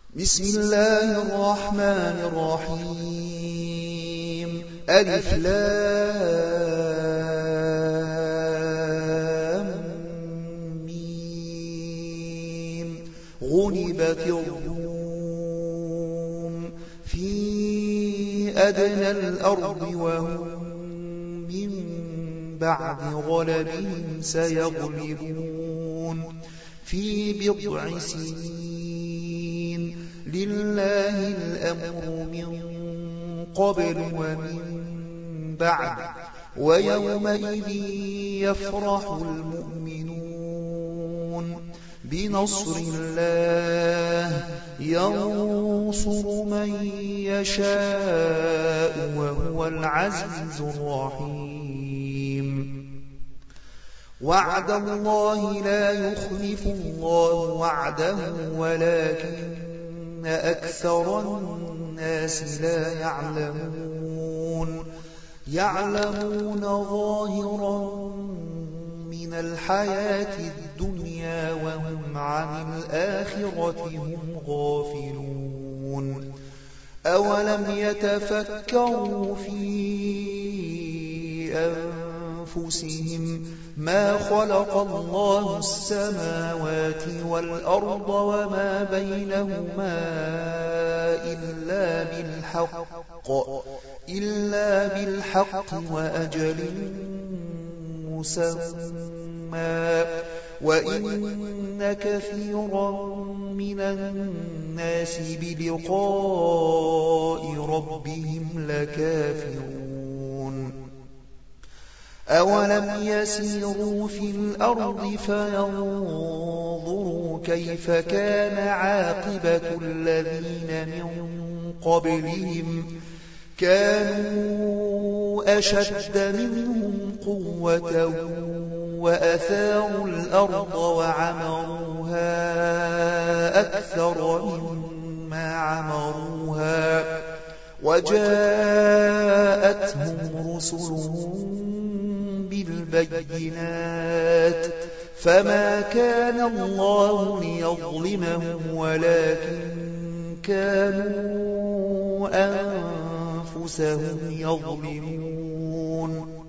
بسم الله الرحمن الرحيم ألف لام ميم غلبت الروم في أدنى الأرض وهم من بعد غلبهم سيغلبون في بضع سنين لله الأمر من قبل ومن بعد ويومئذ يفرح المؤمنون بنصر الله ينصر من يشاء وهو العزيز الرحيم وعد الله لا يخلف الله وعده ولكن أكثر الناس لا يعلمون ظاهرا من الحياة الدنيا وهم عن الآخرة هم غافلون أولم يتفكروا في أنفسهم ما خلق الله السماوات والأرض وما بينهما إلا بالحق وأجل مسمى وإن كثيرا من الناس بلقاء ربهم لكافرون أولم يسيروا في الأرض فينظروا كيف كان عاقبة الذين من قبلهم كانوا أشد منهم قوة وأثاروا الأرض وعمروها أكثر مما عمروها وجاءتهم رسلهم بالبينات فما كان الله ليظلمهم ولكن كانوا أنفسهم يظلمون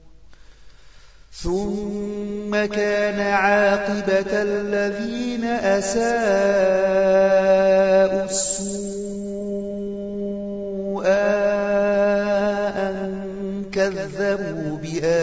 ثم كان عاقبة الذين أساءوا السوء أن كذبوا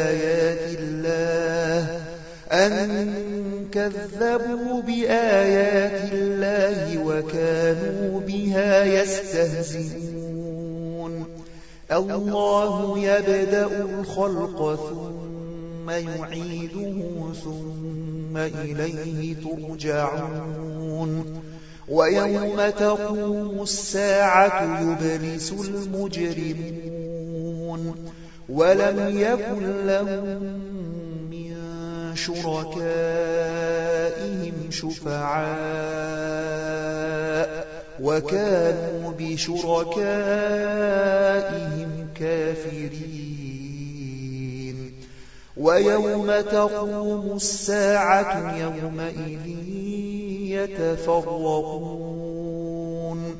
بآيات الله وكانوا بها يستهزئون الله يبدأ الخلق ثم يعيده ثم إليه ترجعون ويوم تقوم الساعة يبلس المجرمون ولم يكن لهم من شركائهم شفعاء وكانوا بشركائهم كافرين ويوم تقوم الساعة يومئذ يتفرقون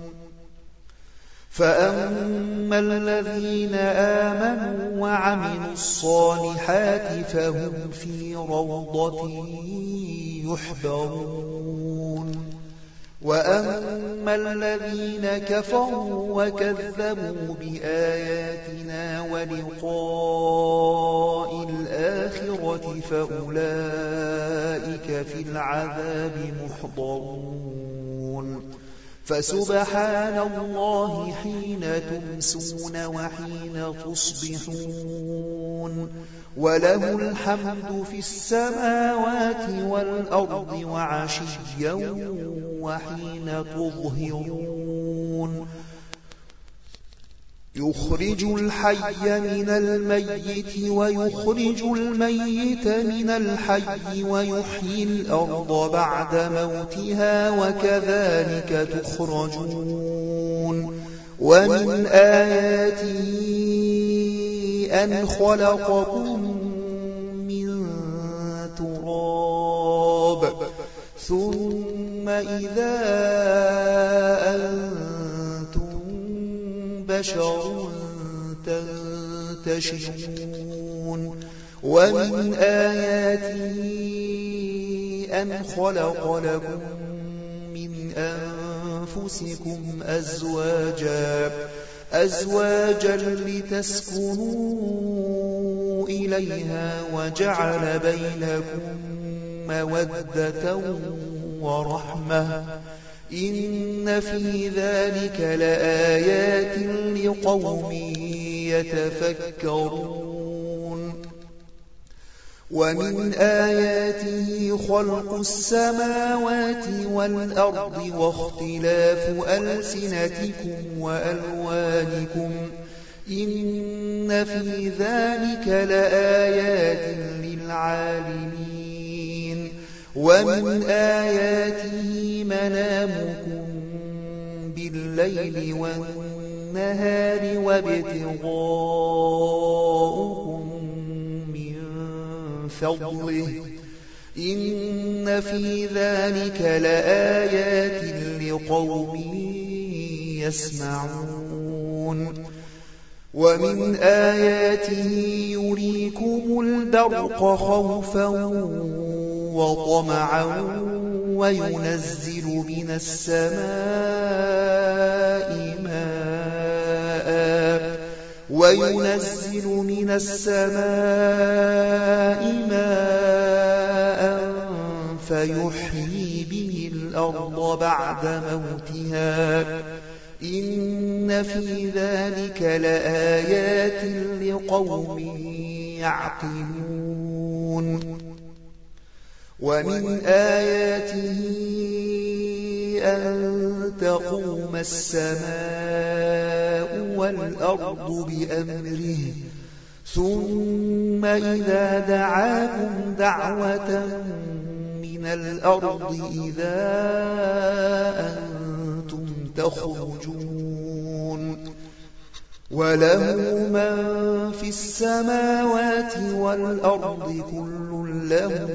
فأما الذين آمنوا وعملوا الصالحات فهم في روضة يحبرون وأما الذين كفروا وكذبوا بآياتنا ولقاء الآخرة فأولئك في العذاب محضرون فسبحان الله حين تمسون وحين تصبحون وله الحمد في السماوات والأرض وعشيا وحين تظهرون يخرج الحي من الميت ويخرج الميت من الحي ويحيي الأرض بعد موتها وكذلك تخرجون ومن آياته أن خلقكم من تراب ثم إذا أنتم بشر تنتشرون ومن آياته أن خلق لكم من أنفسكم أزواجا لتسكنوا إليها وجعل بينكم مودة ورحمة إن في ذلك لآيات لقوم يتفكرون ومن آياته خلق السماوات والأرض واختلاف ألسنتكم وألوانكم إن في ذلك لآيات للعالمين ومن آياته منامكم بالليل والنهار وابتغاؤكم من فضله إن في ذلك لآيات لقوم يسمعون ومن آياته يريكم البرق خوفا وطمعا وينزل من السماء ماء فيحيي به الأرض بعد موتها إن في ذلك لآيات لقوم يعقلون ومن آياته أن تقوم السماء والأرض بأمره ثم إذا دعاكم دعوة من الأرض إذا أنتم تخرجون وله من في السماوات والأرض كل له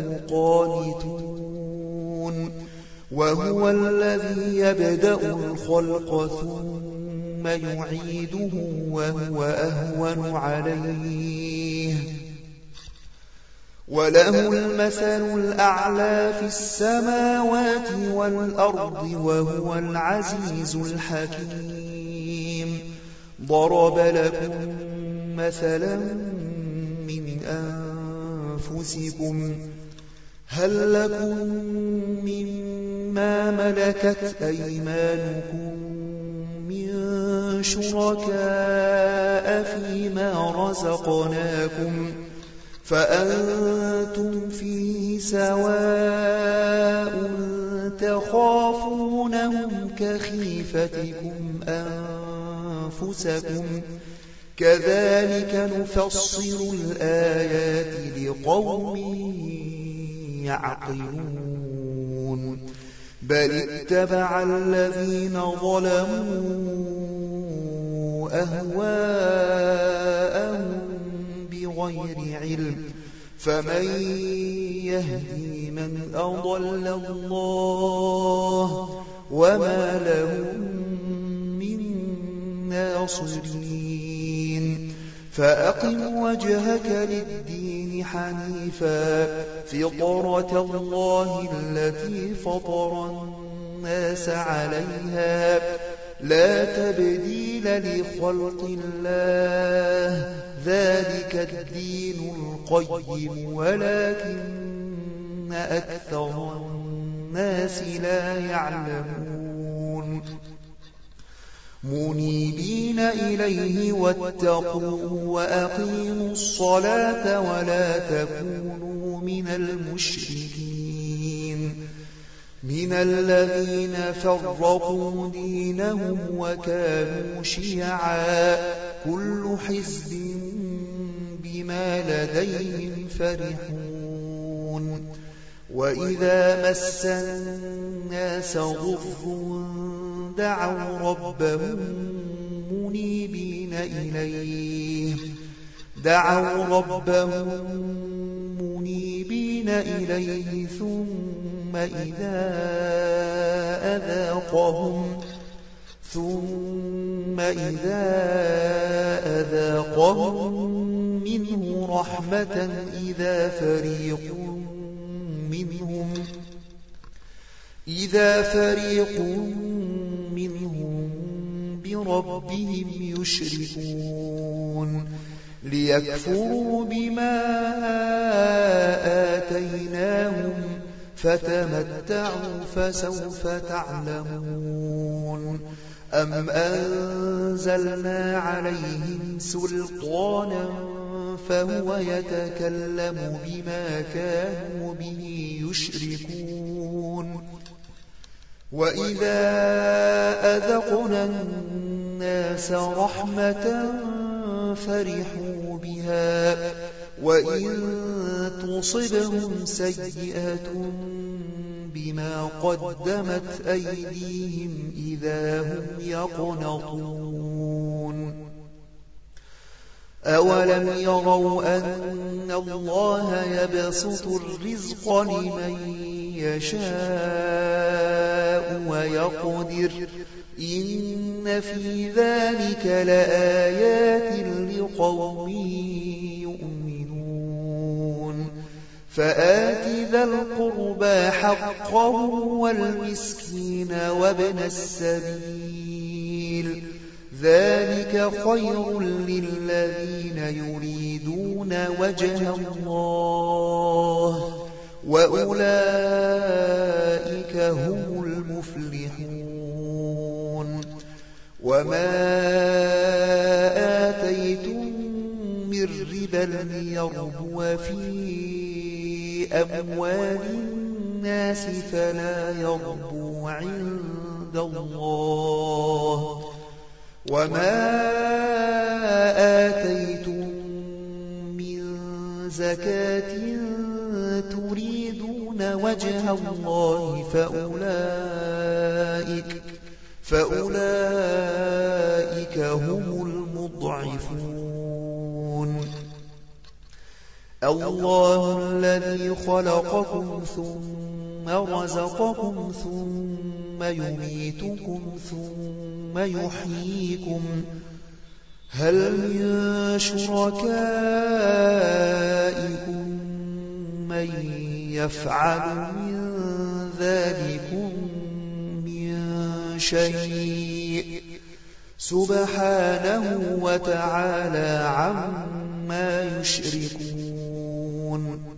قانتون وهو الذي يبدأ الخلق ثم يعيده وهو أهون عليه وله المثل الأعلى في السماوات والأرض وهو العزيز الحكيم ضرب لكم مثلا من أنفسكم هل لكم مما ملكت أيمانكم من شركاء فيما رزقناكم فأنتم فيه سواء تخافونهم كخيفتكم أنفسكم كذلك نفصل الآيات لقوم يعقلون بل اتبع الذين ظلموا أهواءهم بغير علم فمن يهدي من أضل الله وما لهم من ناصرين فأقم وجهك للدين حنيفا فطرة الله التي فطر الناس عليها لا تبديل لخلق الله ذلك الدين القيم ولكن أكثر الناس لا يعلمون منيبين إليه واتقوا وأقيموا الصلاة ولا تكونوا من المشركين من الذين فرقوا دينهم وكانوا شيعا كل حزب بما لديهم فرحون وإذا مس الناس ضر دعوا ربهم منيبين إليه ثم ثم إذا أذاقهم منه رحمة إذا فريق منهم بربهم يشركون ليكفروا بما آتيناهم فتمتعوا فسوف تعلمون أم أنزلنا عليهم سلطانا فهو يتكلم بما كانوا به يشركون وإذا أذقنا الناس رحمة فرحوا بها وإن تصبهم سيئة بما قدمت أيديهم إذا هم يقنطون أولم يروا أن الله يبسط الرزق لمن يشاء ويقدر إن في ذلك لآيات لقوم يؤمنون فآت ذا القربى حقه والمسكين وابن السبيل ذلك خير للذين يريدون وجه الله وأولئك هم المفلحون وما آتيتم من ربا ليربو في أموال الناس فلا يربو عند الله وما آتيتم من زكاة تريدون وجه الله فأولئك هم المضعفون الله الذي خلقكم ثم رزقكم ثم يميتكم ثم يحييكم هل من شركائكم من يفعل من ذلكم من شيء سبحانه وتعالى عما يشركون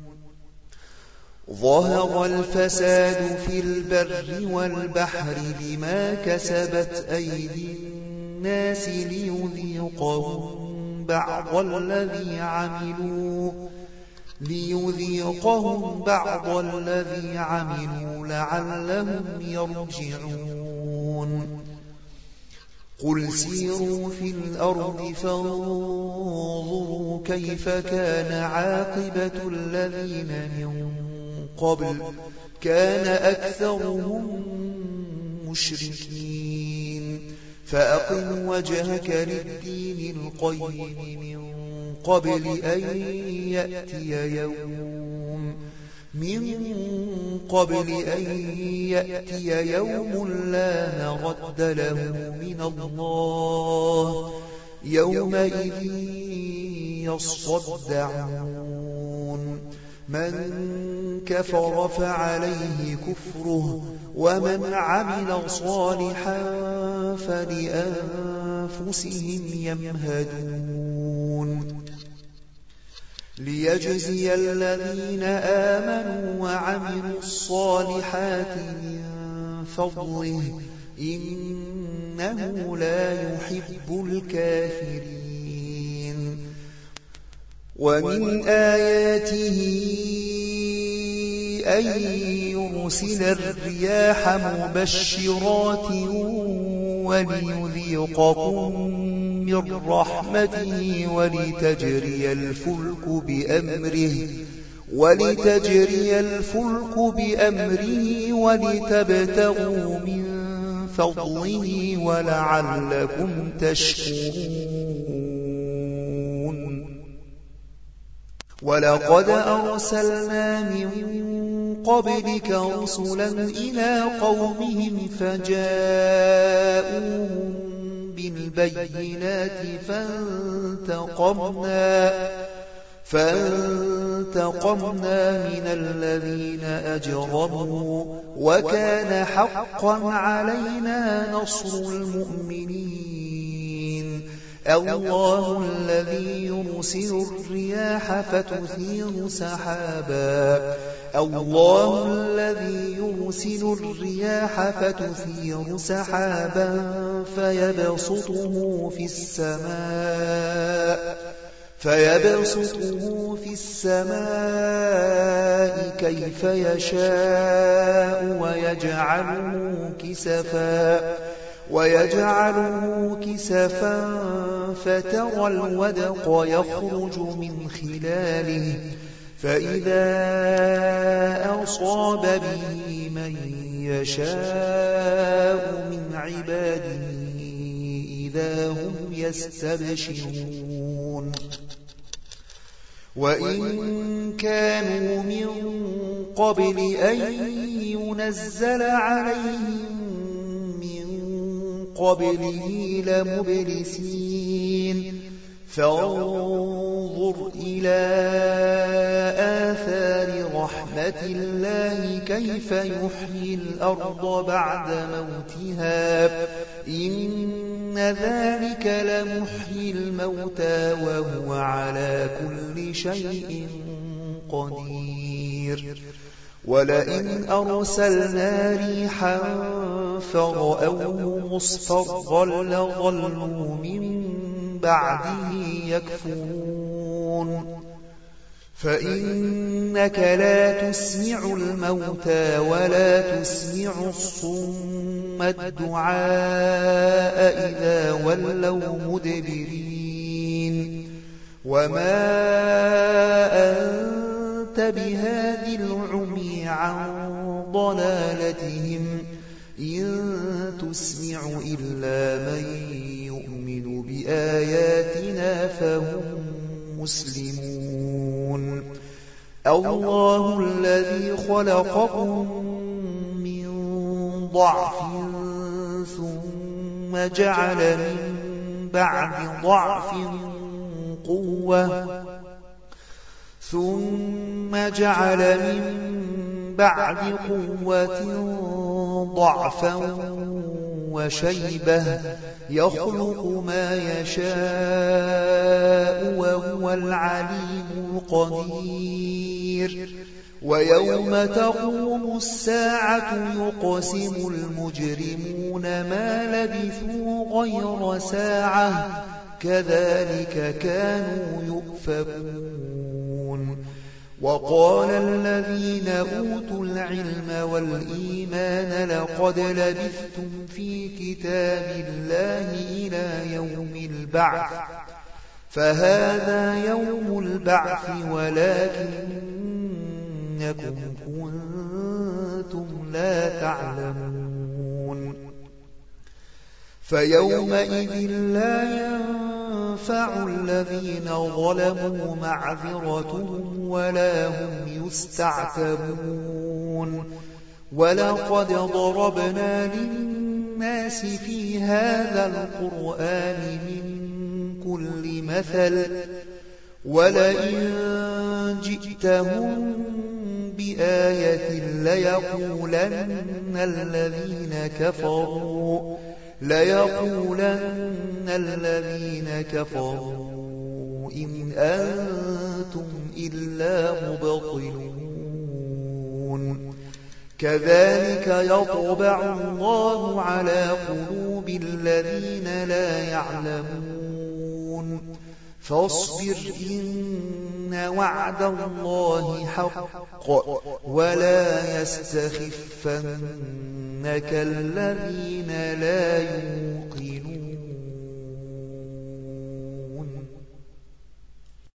ظهر الفساد في البر والبحر بما كسبت أيدي الناس ليذيقهم بعض الذي عملوا لعلهم يرجعون قل سيروا في الأرض فانظروا كيف كان عاقبة الذين من قبل كان أكثرهم مشركين فأقم وجهك للدين القيم من قبل أن يأتي يوم لا مرد له من الله يومئذ يصدعون من كفر فعليه كفره ومن عمل صالحا فلأنفسهم يمهدون ليجزي الذين آمنوا وعملوا الصالحات من فضله إنه لا يحب الكافرين ومن آياته أن يرسل الرياح مبشرات وليذيقكم من رحمته ولتجري الفلك بأمره ولتبتغوا من فضله ولعلكم تشكرون ولقد أرسلنا من قبلك رسلا إلى قومهم فجاءوهم بالبينات فانتقمنا من الذين أجرموا وكان حقا علينا نصر المؤمنين. الله الذي يرسل الرياح فتثير سحابا فيبسطه في السماء كيف يشاء ويجعله كسفا فترى الودق يخرج من خلاله فإذا أصاب به من يشاء من عباده إذا هم يستبشرون. وإن كانوا من قبل أن ينزل عليهم من قبله لمبلسين. فانظر إلى آثار رحمة الله كيف يحيي الأرض بعد موتها إن ذلك لمحيي الموتى وهو على كل شيء قدير. ولئن أرسلنا ريحا فرأوه مصفرا لظلوا من بعده يكفرون. فإنك لا تسمع الموتى ولا تسمع الصم الدعاء إذا ولوا مدبرين. وما أنت بهادي العمي عن ضلالتهم إن تسمع إلا من يؤمن بآياتنا فهم مسلمون. الله الذي خلقكم من ضعف ثم جعل من بعد ضعف قوة ضعفا وشيبة يخلق ما يشاء وهو العليم القدير. ويوم تقوم الساعة يقسم المجرمون ما لبثوا غير ساعة كذلك كانوا يؤفكون. وقال الذين أوتوا العلم والإيمان لقد لبثتم في كتاب الله إلى يوم البعث فهذا يوم البعث ولكنكم كنتم لا تعلمون. فيومئذ لا ينفع الذين ظلموا معذرتهم ولا هم يستعتبون. ولقد ضربنا للناس في هذا القرآن من كل مثل ولئن جئتهم بآية ليقولن الذين كفروا إن أنتم إلا مبطلون. كذلك يطبع الله على قلوب الذين لا يعلمون. فاصبر إن وعد الله حق ولا يستخفنك الذين لا يوقنون.